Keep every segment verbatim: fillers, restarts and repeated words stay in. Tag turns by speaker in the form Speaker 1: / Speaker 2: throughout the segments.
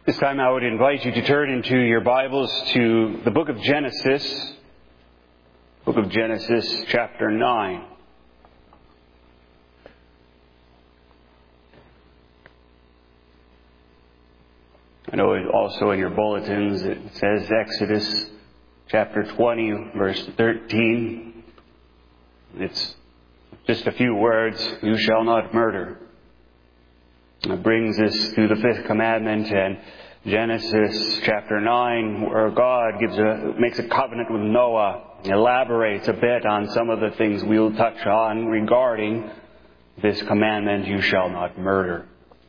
Speaker 1: This time I would invite you to turn into your Bibles to the book of Genesis, book of Genesis, chapter nine. I know it also in your bulletins it says Exodus chapter twenty, verse thirteen. It's just a few words, "You shall not murder." It brings us to the fifth commandment and Genesis chapter nine, where God gives a, makes a covenant with Noah, elaborates a bit on some of the things we'll touch on regarding this commandment, "You shall not murder."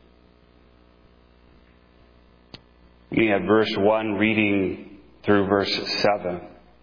Speaker 1: Beginning at verse one, reading through verse seven.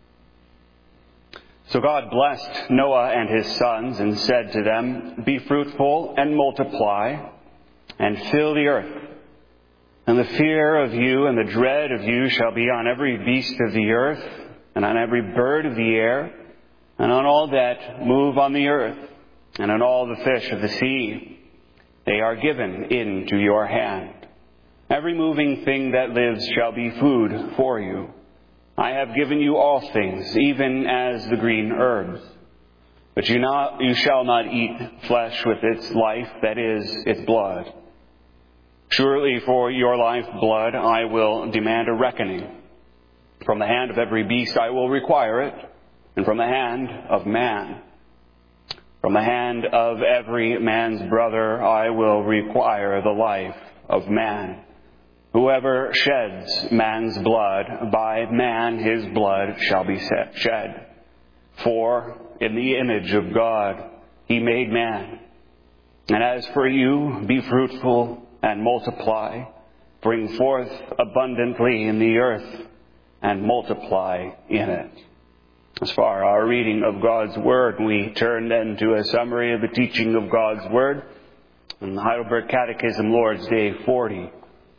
Speaker 1: So God blessed Noah and his sons and said to them, "Be fruitful and multiply, and fill the earth. And the fear of you and the dread of you shall be on every beast of the earth, and on every bird of the air, and on all that move on the earth, and on all the fish of the sea. They are given into your hand. Every moving thing that lives shall be food for you. I have given you all things, even as the green herbs. But you, not, you shall not eat flesh with its life, that is, its blood. Surely for your life blood I will demand a reckoning. From the hand of every beast I will require it, and from the hand of man. From the hand of every man's brother I will require the life of man. Whoever sheds man's blood, by man his blood shall be shed. For in the image of God he made man. And as for you, be fruitful and multiply, bring forth abundantly in the earth, and multiply in it." As far as our reading of God's Word, we turn then to a summary of the teaching of God's Word in the Heidelberg Catechism, Lord's Day forty.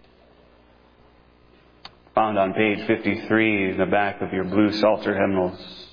Speaker 1: Found on page fifty-three in the back of your blue Psalter hymnals.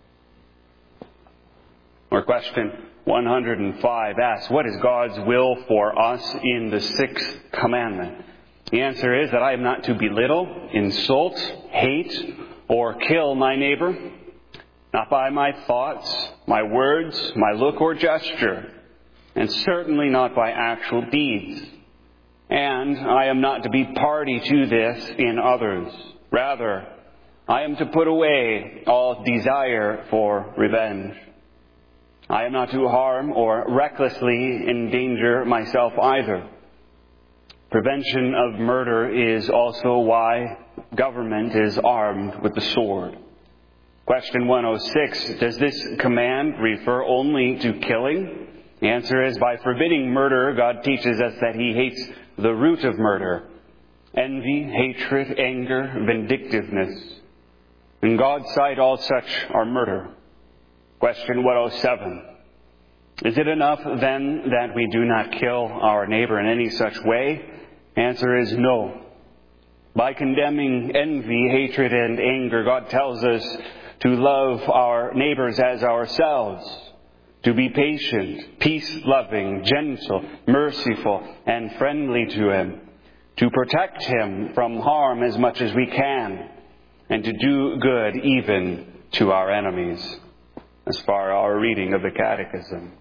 Speaker 1: Or question one hundred five asks, what is God's will for us in the sixth commandment? The answer is that I am not to belittle, insult, hate, or kill my neighbor, not by my thoughts, my words, my look or gesture, and certainly not by actual deeds. And I am not to be party to this in others. Rather, I am to put away all desire for revenge. I am not to harm or recklessly endanger myself either. Prevention of murder is also why government is armed with the sword. Question one oh six, does this command refer only to killing? The answer is, by forbidding murder, God teaches us that He hates the root of murder: envy, hatred, anger, vindictiveness. In God's sight, all such are murder. Question one oh seven. Is it enough then that we do not kill our neighbor in any such way? Answer is no. By condemning envy, hatred, and anger, God tells us to love our neighbors as ourselves, to be patient, peace-loving, gentle, merciful, and friendly to him, to protect him from harm as much as we can, and to do good even to our enemies. As far as our reading of the Catechism.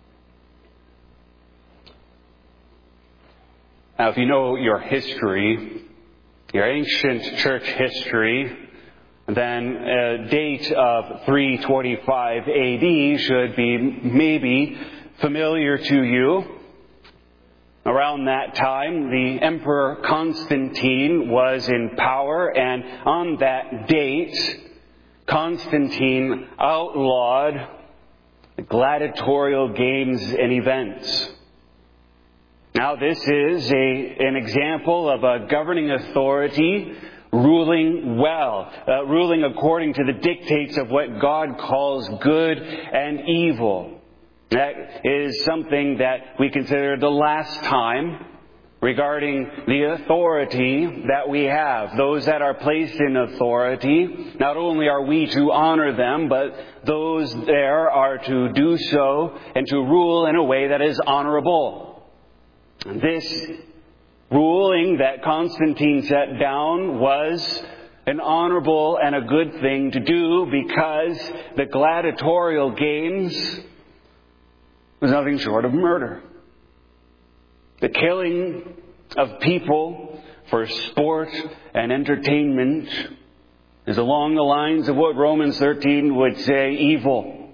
Speaker 1: Now, if you know your history, your ancient church history, then a date of three twenty-five A D should be maybe familiar to you. Around that time, the Emperor Constantine was in power, and on that date, Constantine outlawed gladiatorial games and events. Now, this is a, an example of a governing authority ruling well, uh, ruling according to the dictates of what God calls good and evil. That is something that we consider the last time regarding the authority that we have. Those that are placed in authority, not only are we to honor them, but those there are to do so and to rule in a way that is honorable. And this ruling that Constantine set down was an honorable and a good thing to do, because the gladiatorial games was nothing short of murder. The killing of people for sport and entertainment is along the lines of what Romans thirteen would say, evil.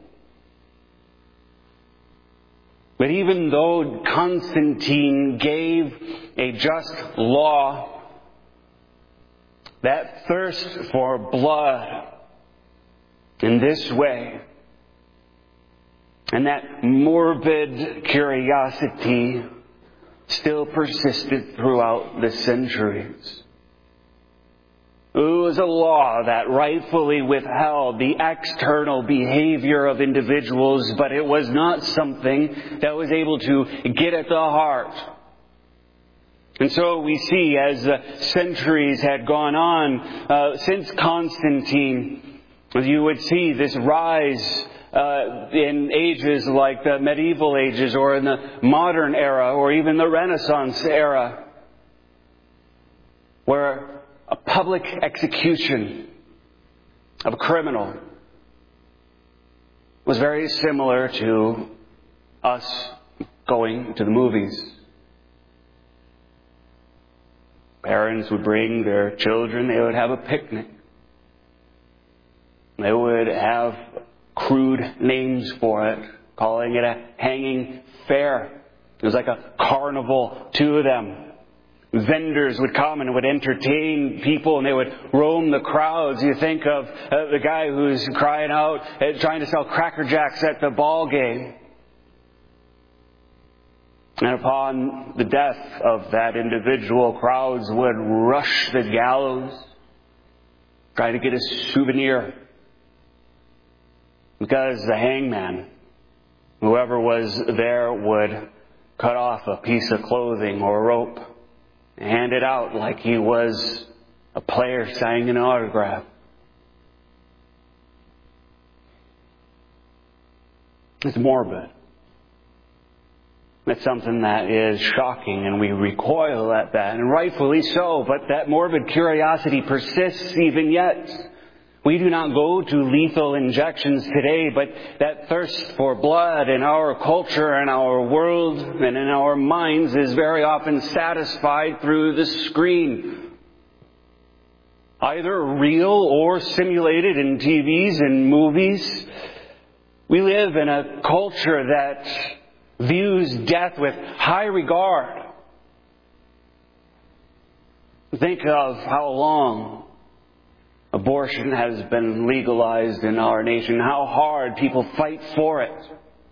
Speaker 1: But even though Constantine gave a just law, that thirst for blood in this way, and that morbid curiosity still persisted throughout the centuries. It was a law that rightfully withheld the external behavior of individuals, but it was not something that was able to get at the heart. And so we see, as the centuries had gone on, uh, since Constantine, you would see this rise uh, in ages like the medieval ages, or in the modern era, or even the Renaissance era, where a public execution of a criminal was very similar to us going to the movies. Parents would bring their children, they would have a picnic. They would have crude names for it, calling it a hanging fair. It was like a carnival to them. Vendors would come and would entertain people, and they would roam the crowds. You think of uh, the guy who's crying out, uh, trying to sell Cracker Jacks at the ball game. And upon the death of that individual, crowds would rush the gallows, trying to get a souvenir. Because the hangman, whoever was there, would cut off a piece of clothing or rope, hand it out like he was a player signing an autograph. It's morbid. It's something that is shocking, and we recoil at that, and rightfully so, but that morbid curiosity persists even yet. We do not go to lethal injections today, but that thirst for blood in our culture and our world and in our minds is very often satisfied through the screen. Either real or simulated in T Vs and movies. We live in a culture that views death with high regard. Think of how long abortion has been legalized in our nation, how hard people fight for it.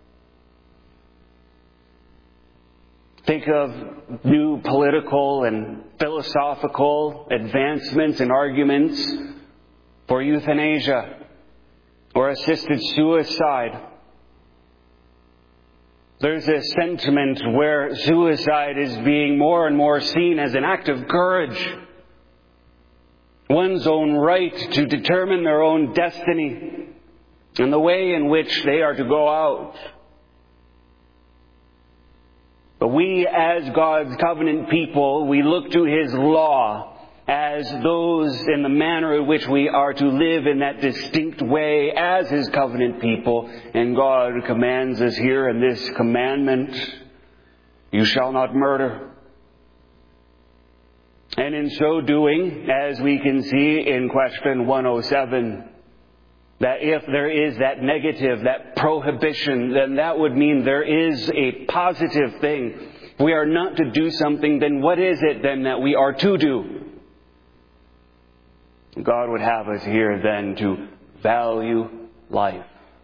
Speaker 1: Think of new political and philosophical advancements and arguments for euthanasia or assisted suicide. There's a sentiment where suicide is being more and more seen as an act of courage. One's own right to determine their own destiny and the way in which they are to go out. But we, as God's covenant people, we look to His law as those in the manner in which we are to live in that distinct way as His covenant people. And God commands us here in this commandment, you shall not murder. And in so doing, as we can see in question one oh seven, that if there is that negative, that prohibition, then that would mean there is a positive thing. If we are not to do something, then what is it then that we are to do? God would have us here then to value life.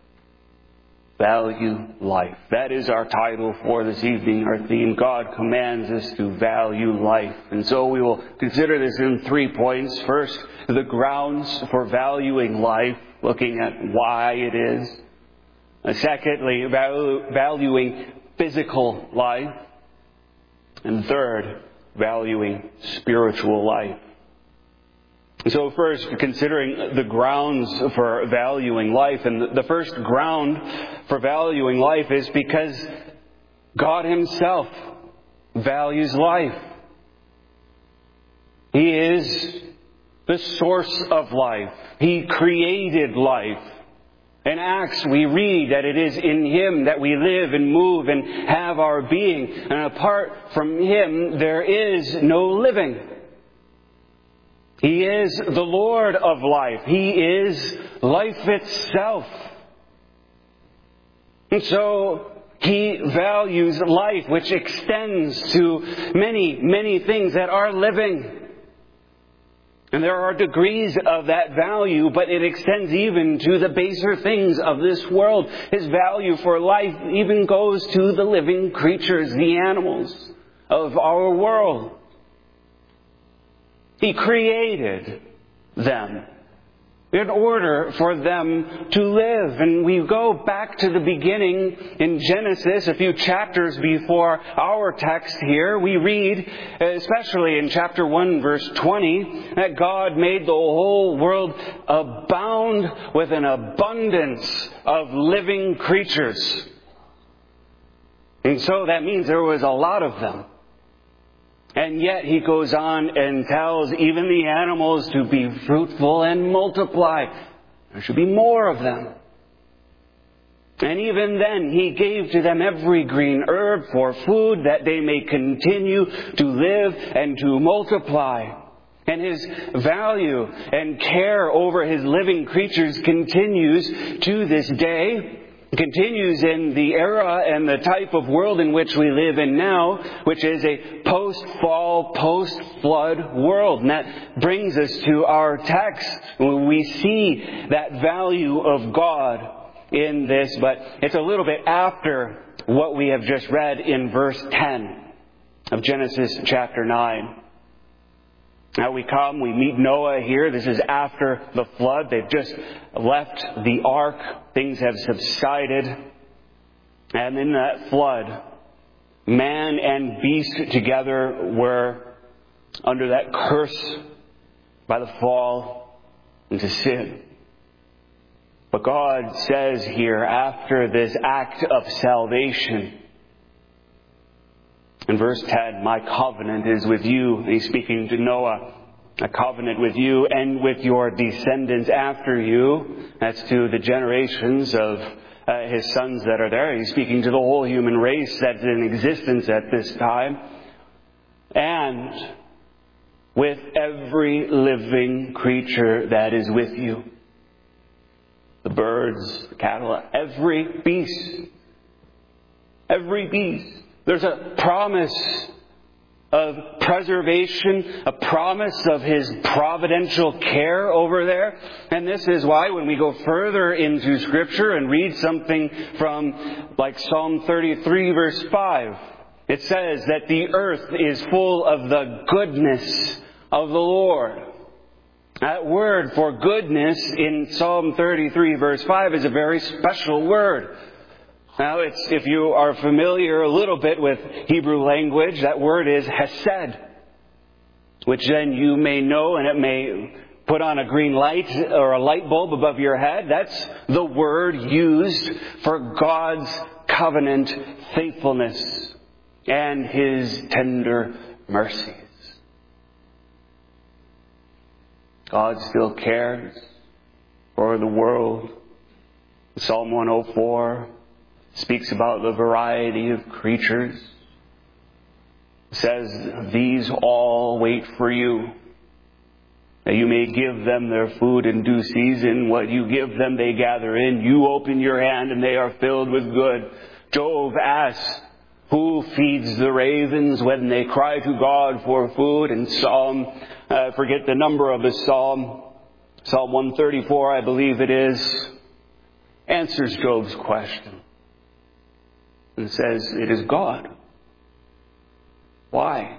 Speaker 1: Value life. That is our title for this evening, our theme. God commands us to value life. And so we will consider this in three points. First, the grounds for valuing life, looking at why it is. Uh, secondly, valu- valuing physical life. And third, valuing spiritual life. So first, considering the grounds for valuing life. And the first ground for valuing life is because God Himself values life. He is the source of life. He created life. In Acts, we read that it is in Him that we live and move and have our being. And apart from Him, there is no living. He is the Lord of life. He is life itself. And so He values life, which extends to many, many things that are living. And there are degrees of that value, but it extends even to the baser things of this world. His value for life even goes to the living creatures, the animals of our world. He created them in order for them to live. And we go back to the beginning in Genesis, a few chapters before our text here. We read, especially in chapter one, verse twenty, that God made the whole world abound with an abundance of living creatures. And so that means there was a lot of them. And yet He goes on and tells even the animals to be fruitful and multiply. There should be more of them. And even then He gave to them every green herb for food, that they may continue to live and to multiply. And His value and care over His living creatures continues to this day. Continues in the era and the type of world in which we live in now, which is a post-fall, post-flood world. And that brings us to our text, where we see that value of God in this, but it's a little bit after what we have just read in verse ten of Genesis chapter nine. Now we come, we meet Noah here. This is after the flood. They've just left the ark. Things have subsided. And in that flood, man and beast together were under that curse by the fall into sin. But God says here, after this act of salvation, in verse ten, my covenant is with you. He's speaking to Noah. A covenant with you and with your descendants after you. That's to the generations of uh, his sons that are there. He's speaking to the whole human race that's in existence at this time. And with every living creature that is with you. The birds, the cattle, every beast. Every beast. There's a promise of preservation, a promise of His providential care over there. And this is why when we go further into Scripture and read something from like Psalm thirty-three verse five, it says that the earth is full of the goodness of the Lord. That word for goodness in Psalm thirty-three verse five is a very special word. Now, it's, if you are familiar a little bit with Hebrew language, that word is hesed, which then you may know, and it may put on a green light or a light bulb above your head. That's the word used for God's covenant faithfulness and His tender mercies. God still cares for the world. Psalm one oh four speaks about the variety of creatures. It says, these all wait for you, that you may give them their food in due season. What you give them, they gather in. You open your hand, and they are filled with good. Job asks, who feeds the ravens when they cry to God for food? And Psalm, I forget the number of the Psalm, Psalm one thirty-four, I believe it is, answers Job's question. And says, it is God. Why?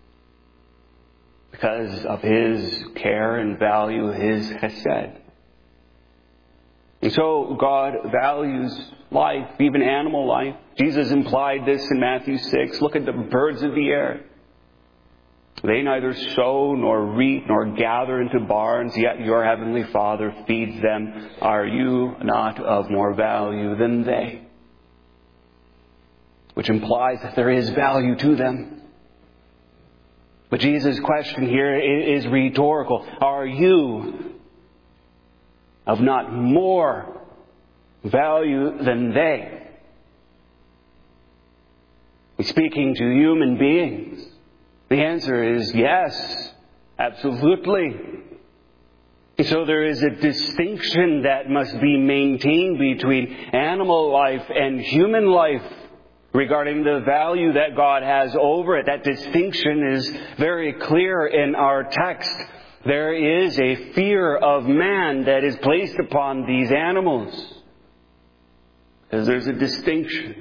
Speaker 1: Because of His care and value, His hesed. And so God values life, even animal life. Jesus implied this in Matthew six. Look at the birds of the air. They neither sow nor reap nor gather into barns, yet your heavenly Father feeds them. Are you not of more value than they? Which implies that there is value to them. But Jesus' question here is rhetorical. Are you of not more value than they? He's speaking to human beings. The answer is yes, absolutely. So there is a distinction that must be maintained between animal life and human life regarding the value that God has over it. That distinction is very clear in our text. There is a fear of man that is placed upon these animals, because there's a distinction.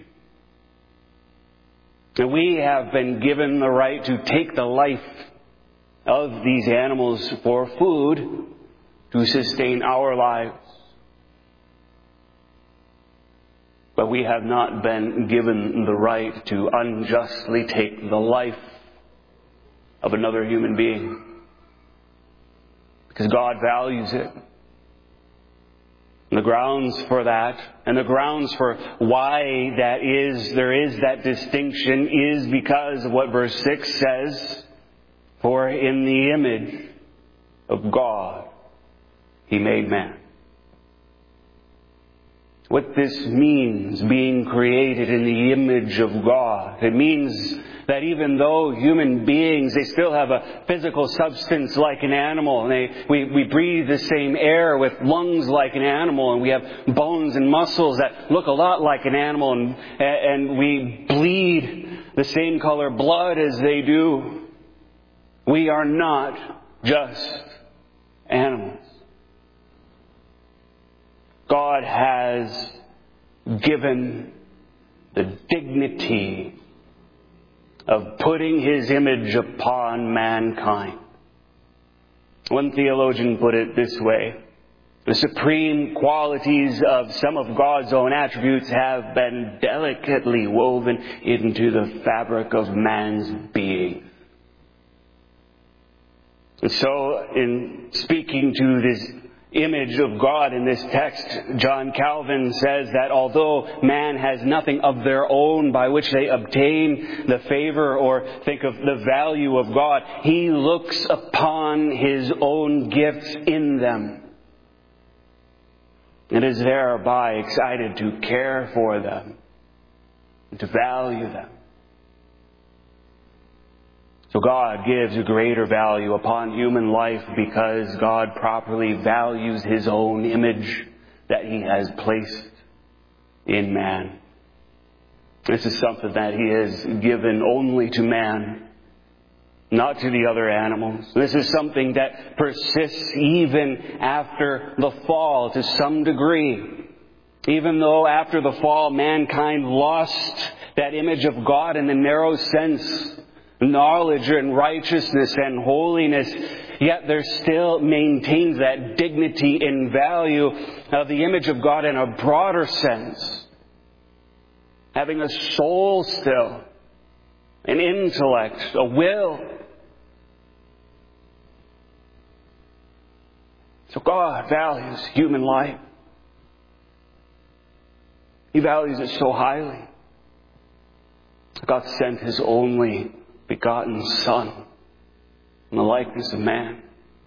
Speaker 1: And we have been given the right to take the life of these animals for food to sustain our lives. But we have not been given the right to unjustly take the life of another human being, because God values it. And the grounds for that, and the grounds for why that is, there is that distinction, is because of what verse six says, for in the image of God He made man. What this means, being created in the image of God, it means that even though human beings, they still have a physical substance like an animal, and they, we, we breathe the same air with lungs like an animal, and we have bones and muscles that look a lot like an animal, and, and we bleed the same color blood as they do. We are not just animals. God has given the dignity of putting His image upon mankind. One theologian put it this way: the supreme qualities of some of God's own attributes have been delicately woven into the fabric of man's being. And so, in speaking to this image of God in this text, John Calvin says that although man has nothing of their own by which they obtain the favor or think of the value of God, he looks upon his own gifts in them and is thereby excited to care for them and to value them. So God gives a greater value upon human life because God properly values His own image that He has placed in man. This is something that He has given only to man, not to the other animals. This is something that persists even after the fall to some degree. Even though after the fall mankind lost that image of God in the narrow sense, knowledge and righteousness and holiness, yet there still maintains that dignity and value of the image of God in a broader sense. Having a soul still, an intellect, a will. So God values human life. He values it so highly. God sent His only begotten Son in the likeness of man.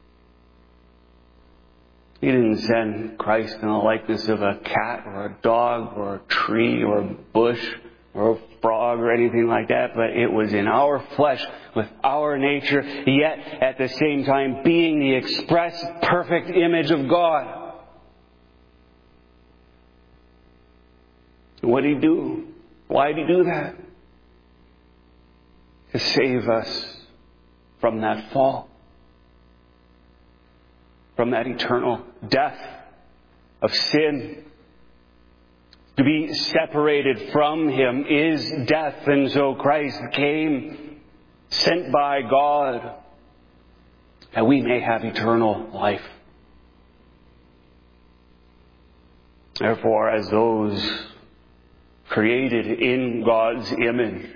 Speaker 1: He didn't send Christ in the likeness of a cat or a dog or a tree or a bush or a frog or anything like that, but it was in our flesh with our nature, yet at the same time being the express perfect image of God. What did He do? Why did He do that? To save us from that fall, from that eternal death of sin. To be separated from Him is death, and so Christ came, sent by God, that we may have eternal life. Therefore, as those created in God's image,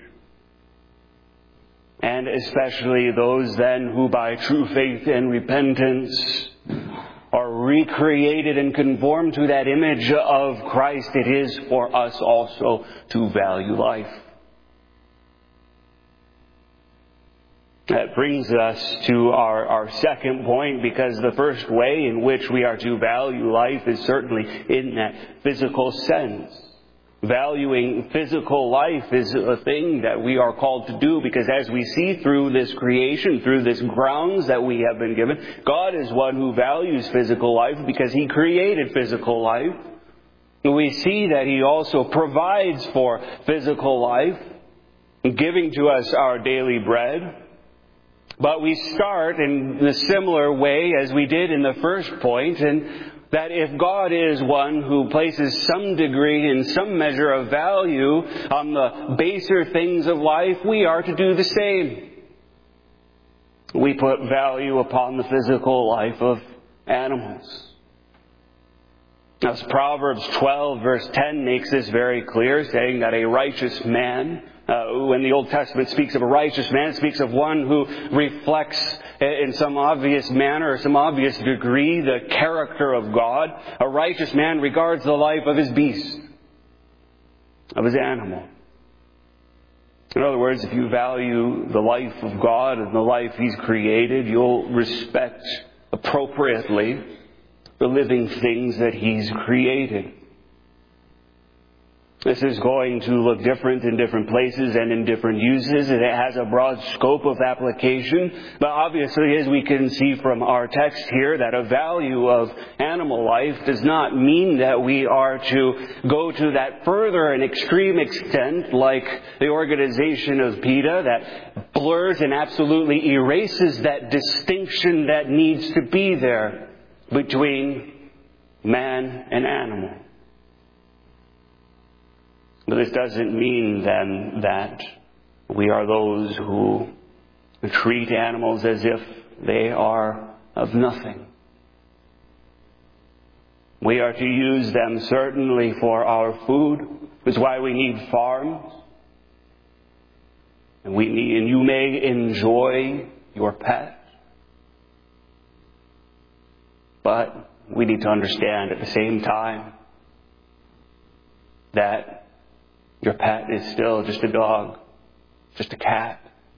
Speaker 1: and especially those then who by true faith and repentance are recreated and conformed to that image of Christ, it is for us also to value life. That brings us to our, our second point, because the first way in which we are to value life is certainly in that physical sense. Valuing physical life is a thing that we are called to do, because as we see through this creation, through this grounds that we have been given, God is one who values physical life because He created physical life. We see that He also provides for physical life, giving to us our daily bread. But we start in the similar way as we did in the first point, and that if God is one who places some degree and some measure of value on the baser things of life, we are to do the same. We put value upon the physical life of animals. As Proverbs twelve verse ten makes this very clear, saying that a righteous man, Uh, when the Old Testament speaks of a righteous man, it speaks of one who reflects in some obvious manner or some obvious degree the character of God. A righteous man regards the life of his beast, of his animal. In other words, if you value the life of God and the life He's created, you'll respect appropriately the living things that He's created. This is going to look different in different places and in different uses. It has a broad scope of application. But obviously, as we can see from our text here, that a value of animal life does not mean that we are to go to that further and extreme extent, like the organization of PETA, that blurs and absolutely erases that distinction that needs to be there between man and animal. But this doesn't mean then that we are those who treat animals as if they are of nothing. We are to use them certainly for our food. It's why we need farms. And we need, and you may enjoy your pet. But we need to understand at the same time that your pet is still just a dog, just a cat.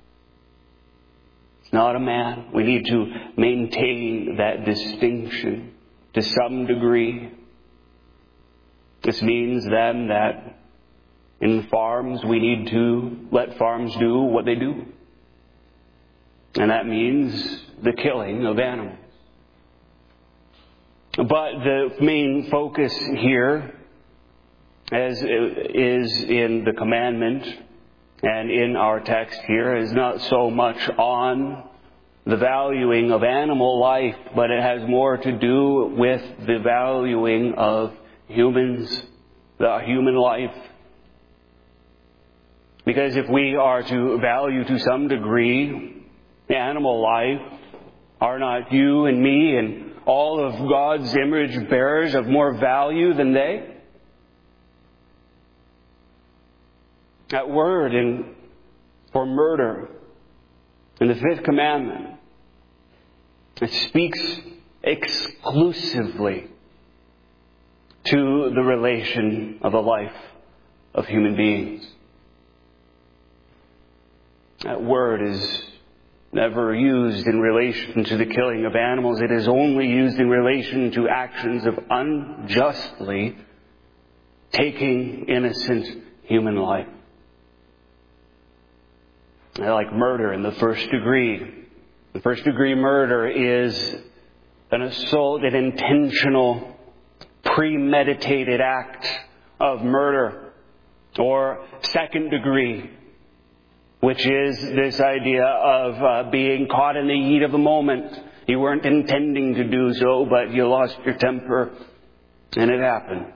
Speaker 1: It's not a man. We need to maintain that distinction to some degree. This means then that in farms we need to let farms do what they do. And that means the killing of animals. But the main focus here, as is in the commandment and in our text here, is not so much on the valuing of animal life, but it has more to do with the valuing of humans, the human life. Because if we are to value to some degree animal life, are not you and me and all of God's image bearers of more value than they? That word in, for murder in the fifth commandment, it speaks exclusively to the relation of the life of human beings. That word is never used in relation to the killing of animals. It is only used in relation to actions of unjustly taking innocent human life. Like murder in the first degree. The first degree murder is an assault, an intentional, premeditated act of murder. Or second degree, which is this idea of uh, being caught in the heat of the moment. You weren't intending to do so, but you lost your temper, and it happened.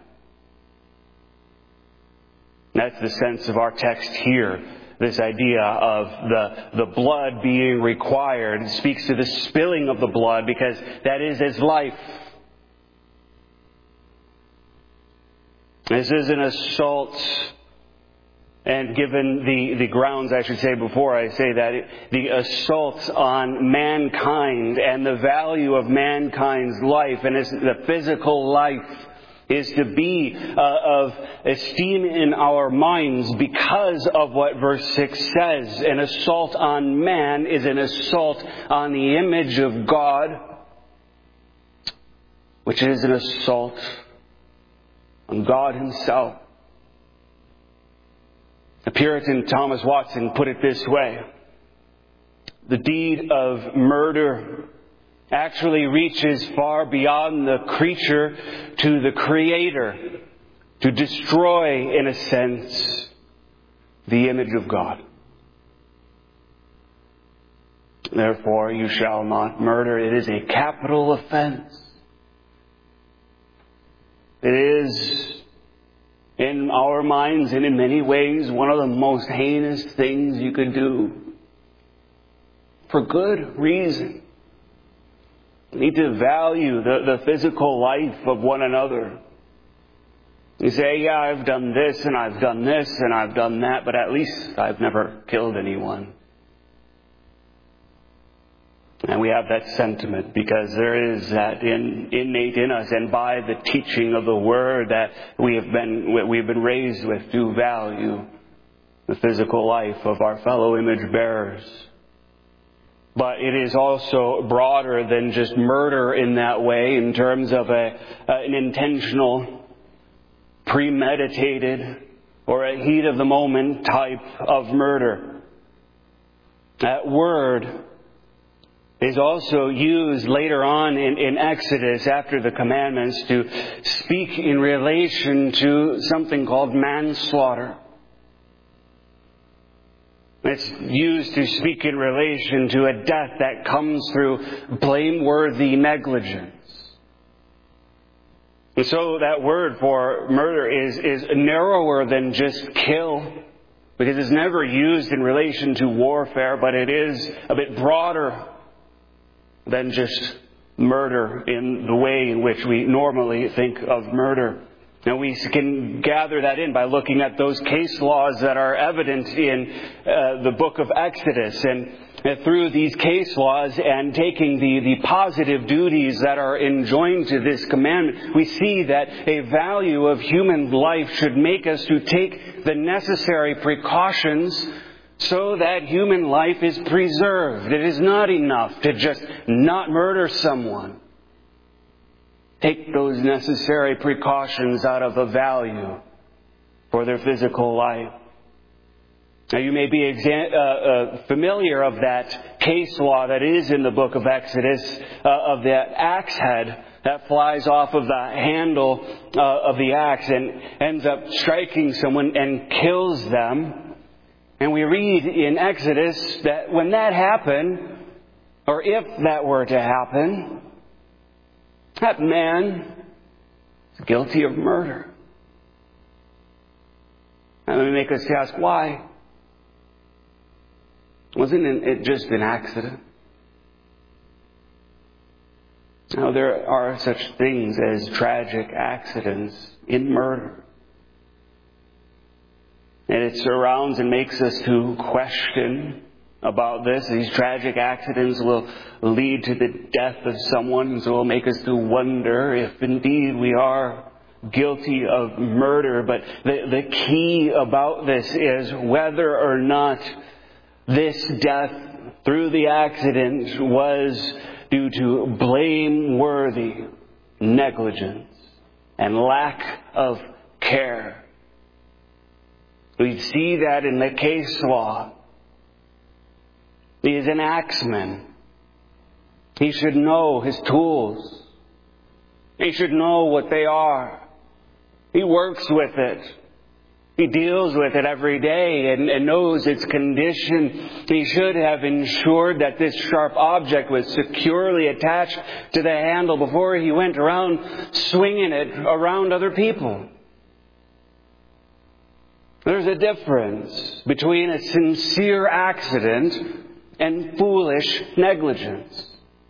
Speaker 1: That's the sense of our text here. This idea of the, the blood being required. It speaks to the spilling of the blood, because that is as life. This is an assault. And given the, the grounds, I should say, before I say that, it, the assault on mankind and the value of mankind's life and its, the physical life is to be uh, of esteem in our minds because of what verse six says. An assault on man is an assault on the image of God, which is an assault on God Himself. The Puritan Thomas Watson put it this way: the deed of murder actually reaches far beyond the creature to the Creator, to destroy, in a sense, the image of God. Therefore, you shall not murder. It is a capital offense. It is, in our minds and in many ways, one of the most heinous things you could do. For good reason. We need to value the, the physical life of one another. You say, yeah, I've done this and I've done this and I've done that, but at least I've never killed anyone. And we have that sentiment because there is that in, innate in us, and by the teaching of the Word that we have been we have been raised with, to value the physical life of our fellow image bearers. But it is also broader than just murder in that way, in terms of a, an intentional, premeditated, or a heat of the moment type of murder. That word is also used later on in, in Exodus, after the commandments, to speak in relation to something called manslaughter. It's used to speak in relation to a death that comes through blameworthy negligence. And so that word for murder is, is narrower than just kill, because it's never used in relation to warfare, but it is a bit broader than just murder in the way in which we normally think of murder. Now, we can gather that in by looking at those case laws that are evident in uh, the book of Exodus. And uh, through these case laws and taking the, the positive duties that are enjoined to this commandment, we see that a value of human life should make us to take the necessary precautions so that human life is preserved. It is not enough to just not murder someone. Take those necessary precautions out of a value for their physical life. Now, you may be exa- uh, uh, familiar of that case law that is in the book of Exodus, uh, of that axe head that flies off of the handle uh, of the axe and ends up striking someone and kills them. And we read in Exodus that when that happened, or if that were to happen, that man is guilty of murder. And we make us ask, why? Wasn't it just an accident? Now, there are such things as tragic accidents in murder. And it surrounds and makes us to question about this. These tragic accidents will lead to the death of someone, and so will make us to wonder if indeed we are guilty of murder. But the, the key about this is whether or not this death through the accident was due to blameworthy negligence and lack of care. We see that in the case law. He is an axeman. He should know his tools. He should know what they are. He works with it. He deals with it every day and, and knows its condition. He should have ensured that this sharp object was securely attached to the handle before he went around swinging it around other people. There's a difference between a sincere accident and foolish negligence.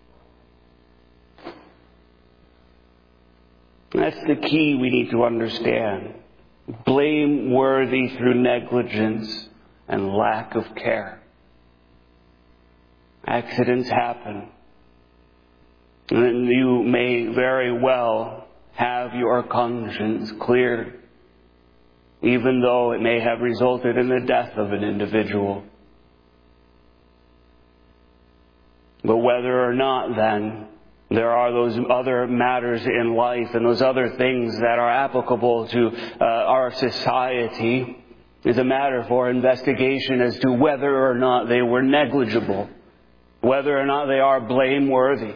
Speaker 1: That's the key we need to understand. Blameworthy through negligence and lack of care. Accidents happen. And you may very well have your conscience cleared, even though it may have resulted in the death of an individual. But whether or not, then, there are those other matters in life and those other things that are applicable to uh, our society is a matter for investigation as to whether or not they were negligible, whether or not they are blameworthy.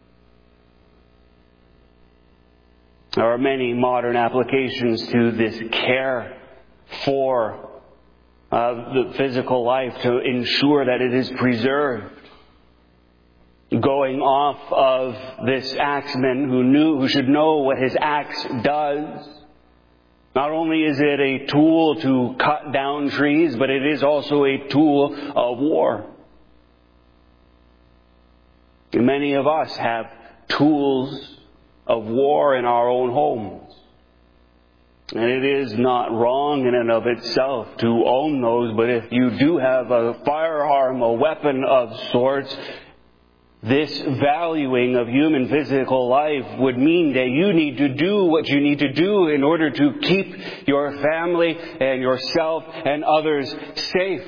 Speaker 1: There are many modern applications to this care for uh, the physical life to ensure that it is preserved. Going off of this axeman who knew, who should know what his axe does. Not only is it a tool to cut down trees, but it is also a tool of war. And many of us have tools of war in our own homes. And it is not wrong in and of itself to own those, but if you do have a firearm, a weapon of sorts, this valuing of human physical life would mean that you need to do what you need to do in order to keep your family and yourself and others safe.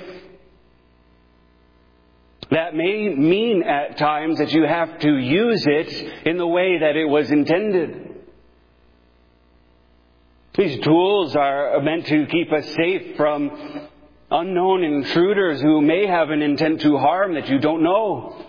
Speaker 1: That may mean at times that you have to use it in the way that it was intended. These tools are meant to keep us safe from unknown intruders who may have an intent to harm that you don't know.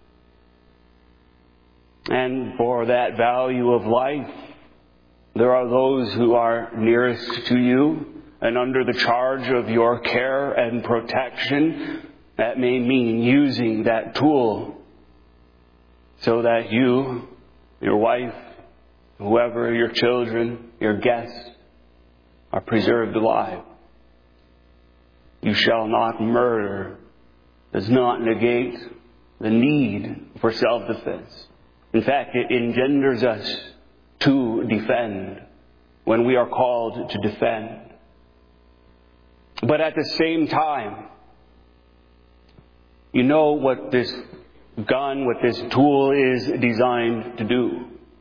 Speaker 1: And for that value of life, there are those who are nearest to you and under the charge of your care and protection. That may mean using that tool so that you, your wife, whoever, your children, your guests, are preserved alive. You shall not murder does not negate the need for self-defense. In fact, it engenders us to defend when we are called to defend. But at the same time, you know what this gun, what this tool is designed to do.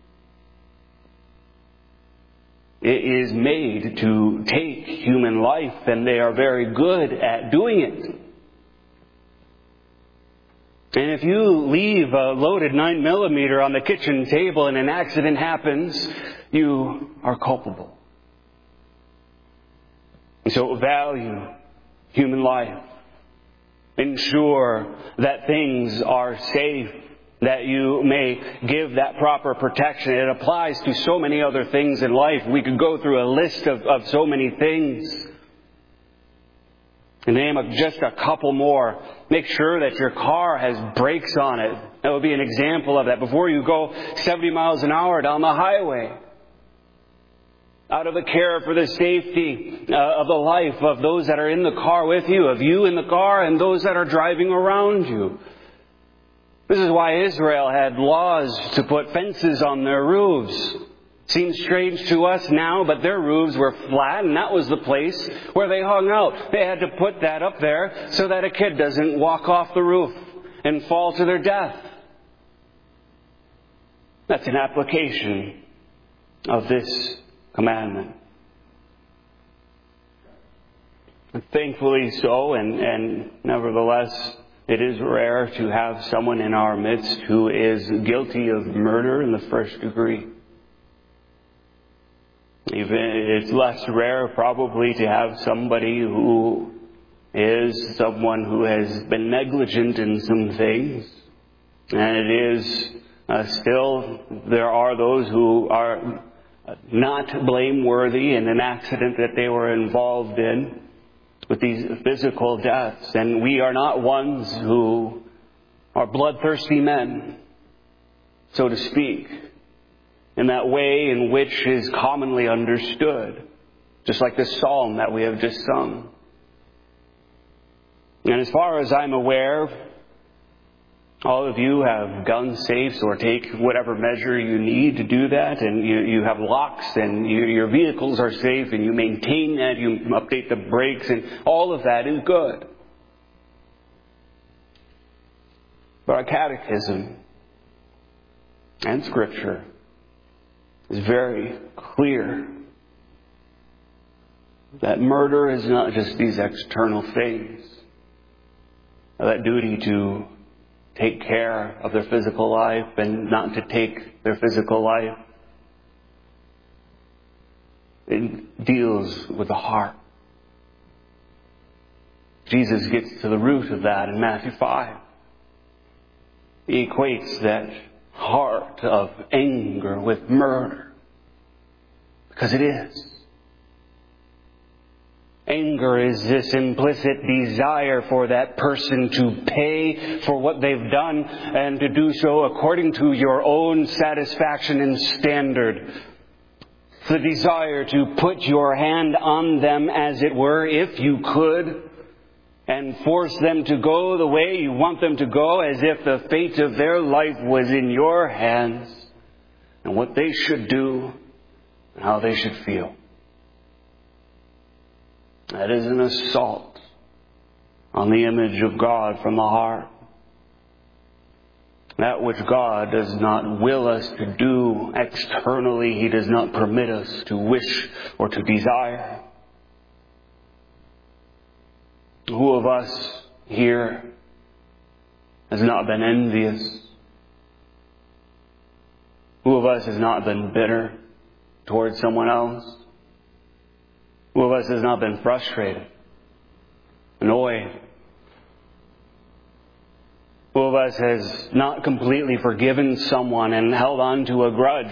Speaker 1: It is made to take human life, and they are very good at doing it. And if you leave a loaded nine millimeter on the kitchen table and an accident happens, you are culpable. And so value human life. Ensure that things are safe, that you may give that proper protection. It applies to so many other things in life. We could go through a list of, of so many things. To name of just a couple more. Make sure that your car has brakes on it. That would be an example of that. Before you go seventy miles an hour down the highway. Out of the care for the safety uh, of the life of those that are in the car with you, of you in the car and those that are driving around you. This is why Israel had laws to put fences on their roofs. Seems strange to us now, but their roofs were flat, and that was the place where they hung out. They had to put that up there so that a kid doesn't walk off the roof and fall to their death. That's an application of this commandment. And thankfully so, and, and nevertheless, it is rare to have someone in our midst who is guilty of murder in the first degree. Even it's less rare probably to have somebody who is someone who has been negligent in some things. And it is uh, still, there are those who are not blameworthy in an accident that they were involved in with these physical deaths. And we are not ones who are bloodthirsty men, so to speak, in that way in which is commonly understood, just like the psalm that we have just sung. And as far as I'm aware, all of you have gun safes or take whatever measure you need to do that, and you, you have locks, and you, your vehicles are safe, and you maintain that, you update the brakes, and all of that is good. But our catechism and Scripture is very clear. That murder is not just these external things. That duty to take care of their physical life and not to take their physical life. It deals with the heart. Jesus gets to the root of that in Matthew five. He equates that heart of anger with murder. Because it is. Anger is this implicit desire for that person to pay for what they've done and to do so according to your own satisfaction and standard. It's the desire to put your hand on them, as it were, if you could, and force them to go the way you want them to go, as if the fate of their life was in your hands and what they should do and how they should feel. That is an assault on the image of God from the heart. That which God does not will us to do externally, He does not permit us to wish or to desire. Who of us here has not been envious? Who of us has not been bitter towards someone else? Who of us has not been frustrated, annoyed? Who of us has not completely forgiven someone and held on to a grudge?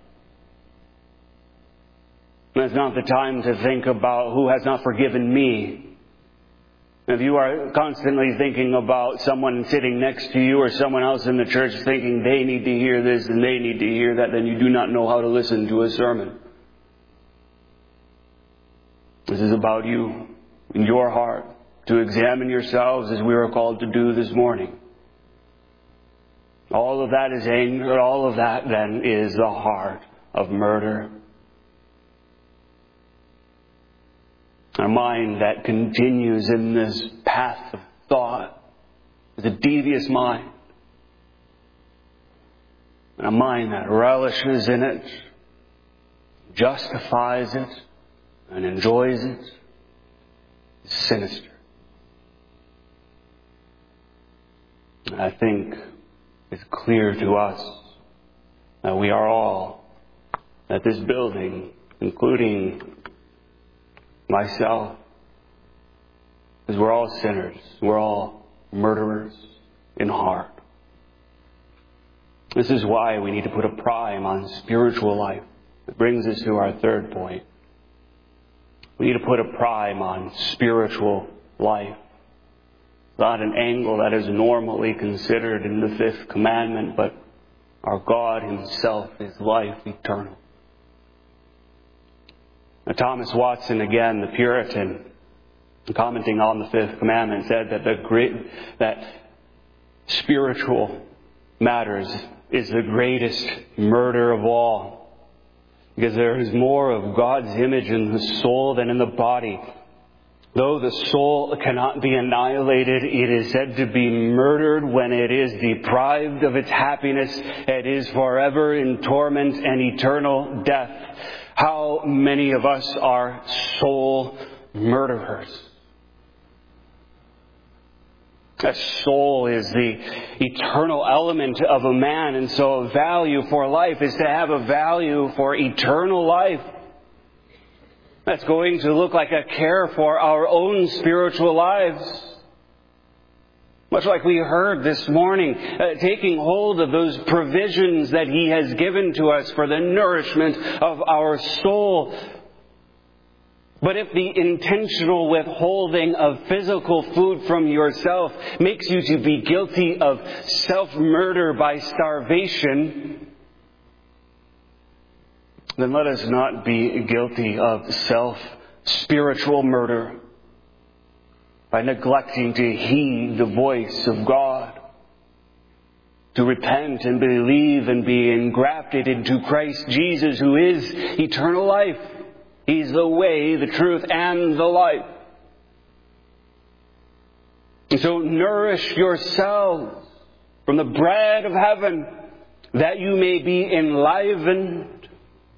Speaker 1: It's not the time to think about who has not forgiven me. If you are constantly thinking about someone sitting next to you or someone else in the church thinking they need to hear this and they need to hear that, then you do not know how to listen to a sermon. This is about you and your heart to examine yourselves as we were called to do this morning. All of that is anger. All of that then is the heart of murder. A mind that continues in this path of thought is a devious mind. And a mind that relishes in it, justifies it, and enjoys it is sinister. And I think it's clear to us that we are all, that this building, including myself, is we're all sinners. We're all murderers in heart. This is why we need to put a prime on spiritual life. It brings us to our third point. We need to put a prime on spiritual life. Not an angle that is normally considered in the fifth commandment, but our God Himself is life eternal. Now, Thomas Watson, again, the Puritan, commenting on the fifth commandment, said that the great, that spiritual matters is the greatest murder of all. Because there is more of God's image in the soul than in the body. Though the soul cannot be annihilated, it is said to be murdered when it is deprived of its happiness. It is forever in torment and eternal death. How many of us are soul murderers? A soul is the eternal element of a man, and so a value for life is to have a value for eternal life. That's going to look like a care for our own spiritual lives. Much like we heard this morning, uh, taking hold of those provisions that He has given to us for the nourishment of our soul. But if the intentional withholding of physical food from yourself makes you to be guilty of self-murder by starvation, then let us not be guilty of self-spiritual murder by neglecting to heed the voice of God, to repent and believe and be engrafted into Christ Jesus, who is eternal life. He's the way, the truth, and the life. And so nourish yourselves from the bread of heaven, that you may be enlivened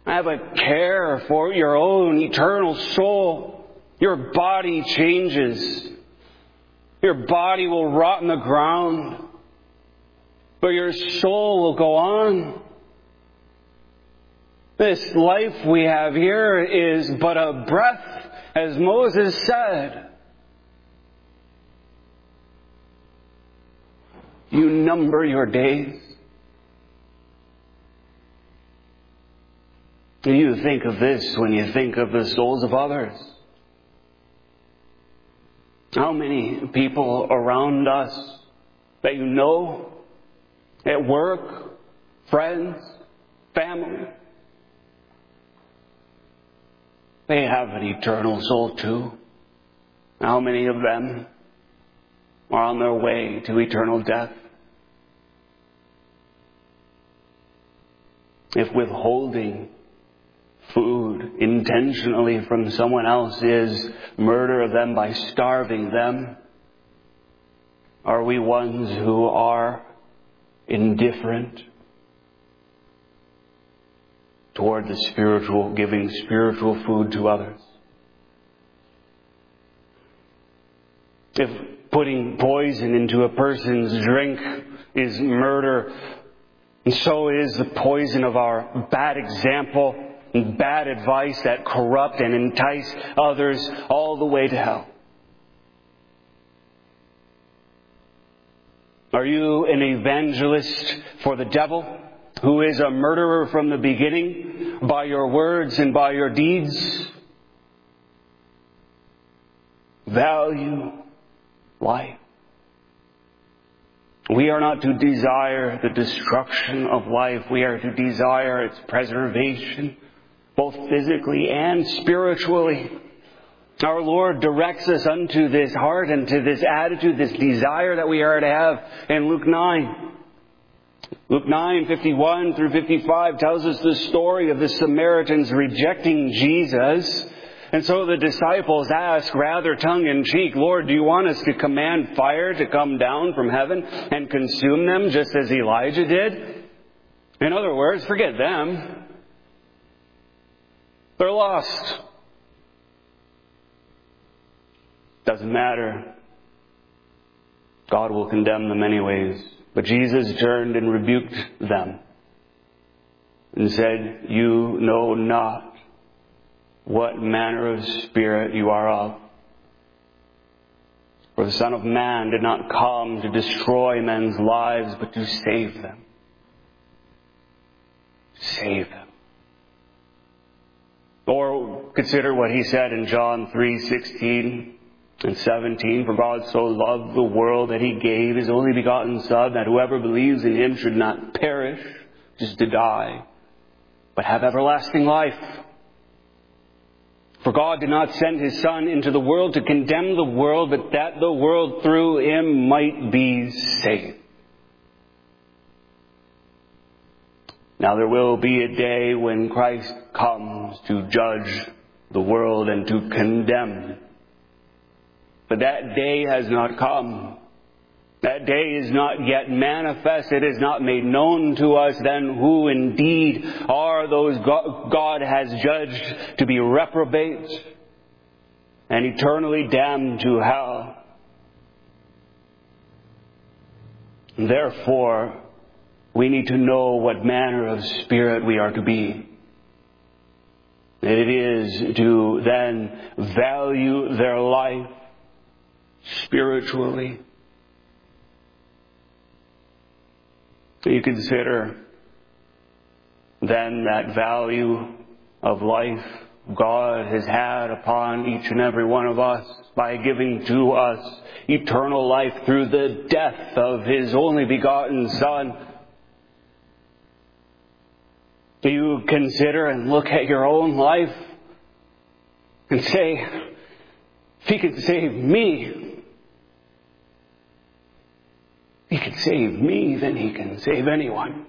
Speaker 1: Have a care for your own eternal soul. Your body changes. Your body will rot in the ground, but your soul will go on. This life we have here is but a breath, as Moses said. You number your days. Do you think of this when you think of the souls of others? How many people around us that you know, at work, friends, family, they have an eternal soul too? How many of them are on their way to eternal death? If withholding food intentionally from someone else is murder of them by starving them, are we ones who are indifferent toward the spiritual, giving spiritual food to others? If putting poison into a person's drink is murder, and so is the poison of our bad example and bad advice that corrupt and entice others all the way to hell. Are you an evangelist for the devil, who is a murderer from the beginning by your words and by your deeds? Value life. We are not to desire the destruction of life. We are to desire its preservation, both physically and spiritually. Our Lord directs us unto this heart and to this attitude, this desire that we are to have in Luke nine. Luke nine, fifty-one through fifty-five tells us the story of the Samaritans rejecting Jesus. And so the disciples ask, rather tongue-in-cheek, Lord, do you want us to command fire to come down from heaven and consume them just as Elijah did? In other words, forget them. They're lost. Doesn't matter. God will condemn them anyways. But Jesus turned and rebuked them and said, you know not what manner of spirit you are of. For the Son of Man did not come to destroy men's lives, but to save them. Save them. Or consider what he said in John three sixteen and seventeen. For God so loved the world that he gave his only begotten Son, that whoever believes in him should not perish, just to die, but have everlasting life. For God did not send his Son into the world to condemn the world, but that the world through him might be saved. Now there will be a day when Christ comes to judge the world and to condemn. But that day has not come. That day is not yet manifest. It is not made known to us then who indeed are those God has judged to be reprobates and eternally damned to hell. Therefore, we need to know what manner of spirit we are to be. And it is to then value their life spiritually. You consider then that value of life God has had upon each and every one of us by giving to us eternal life through the death of his only begotten Son. Do you consider and look at your own life and say, if he can save me, he can save me, then he can save anyone.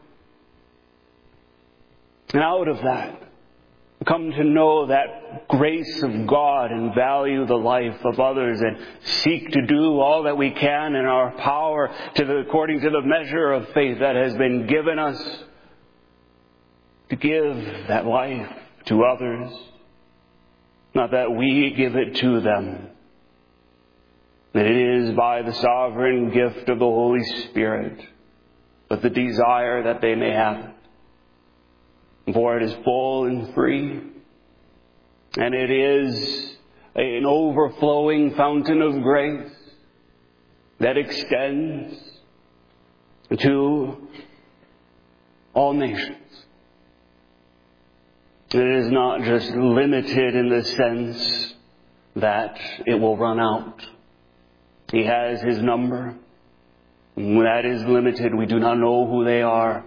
Speaker 1: And out of that, come to know that grace of God and value the life of others and seek to do all that we can in our power to the, according to the measure of faith that has been given us to give that life to others. Not that we give it to them, that it is by the sovereign gift of the Holy Spirit, but the desire that they may have it. For it is full and free, and it is an overflowing fountain of grace that extends to all nations. It is not just limited in the sense that it will run out. He has His number. When that is limited, we do not know who they are.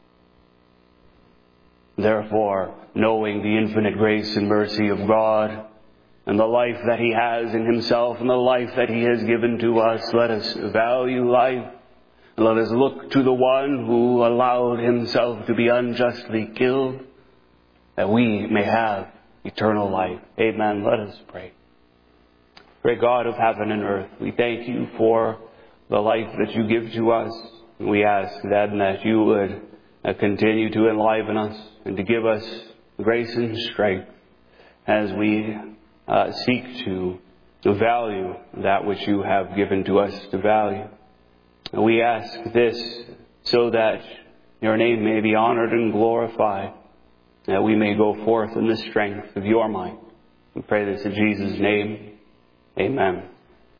Speaker 1: Therefore, knowing the infinite grace and mercy of God and the life that He has in Himself and the life that He has given to us, let us value life. And let us look to the one who allowed Himself to be unjustly killed, that we may have eternal life. Amen. Let us pray. Great God of heaven and earth, we thank You for the life that You give to us. We ask then that You would continue to enliven us and to give us grace and strength as we uh, seek to value that which You have given to us to value. And we ask this so that Your name may be honored and glorified, that we may go forth in the strength of Your might. We pray this in Jesus' name. Amen.